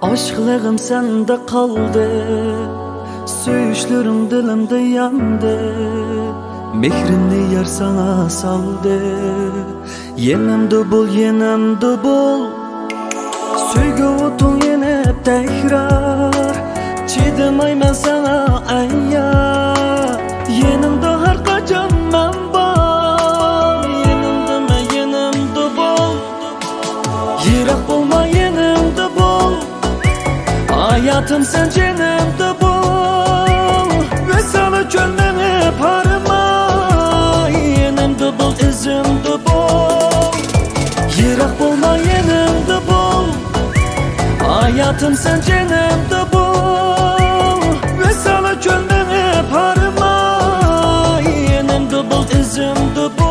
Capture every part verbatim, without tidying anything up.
Aşklığım sende kaldı, söğüşlerim dilimde yandı. Mehrini yer sana saldı, yenimde bul, yenimde bul. Söygü otun yine tekrar, çiğdemaymen sana ayya. Yenimde her kaçan ben var, yenimde me yenimde bul. Yirak bulma yenimde bul, hayatım sen cenimde bul. Ve sana gönlümü parma, yenimde bul, izimde bul. Yirak bulma yenimde bul, hayatım sen cenimde bul. Ve sana gönlümü parma, yenimde bul, izimde bul.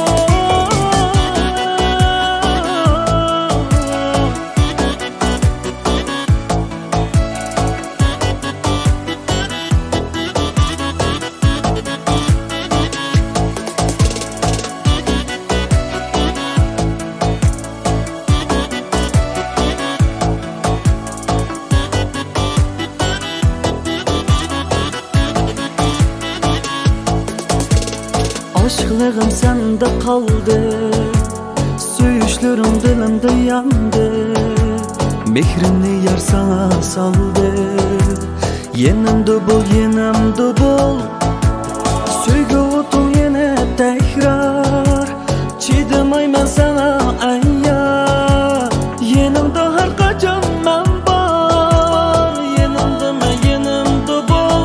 Aşklığım sende kaldı, söğüşlerim dilimde yandı. Mehrini yer sana saldı, yenimde bul, yenimde bul. Söygü otun yine tekrar, çiğdemaymen sana ayya. Yenimde her kaçan ben var, yenimde me yenimde bul.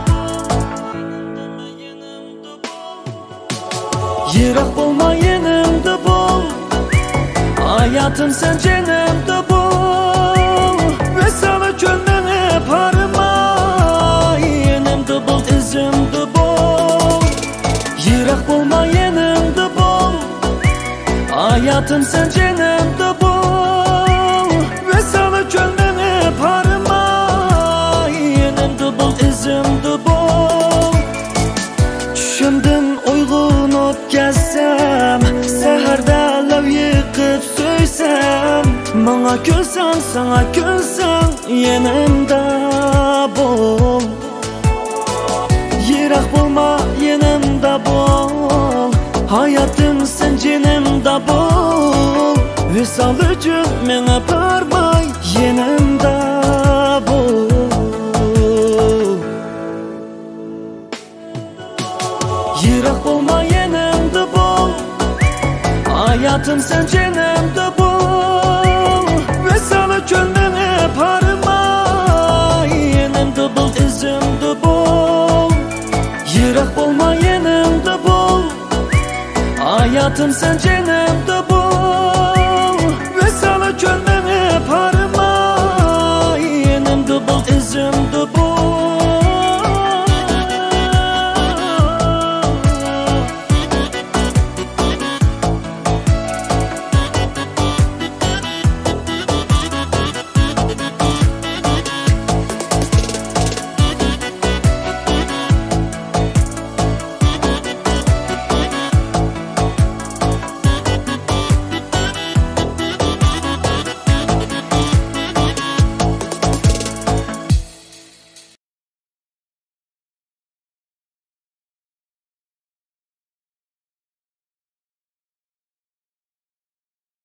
Yirak bulma yenimde bul, hayatım sen cenimde bul. Ve sana gönlümü parma, yenimde bul, izimde bul. Yirak bulma yenimde bul, hayatım sen cenimde bul. Ve sana gönlümü parma, yenimde bul, izimde bul. Düşündüm uygun ot gezsem, seherde lav yıkıp söysem. Bana gülsen, sana gülsen, yenimde bul. Yirak bulma yenimde bul, hayatım sen cenimde bul. Visal üçün mene parmay, yenimde bul. Yirak bulma yenimde bul, hayatım sen cenimde bul. Ve sana gönlümü parma, yenimde bul, izimde bul. Yirak bulma yenimde bul, hayatım sen cenimde bul.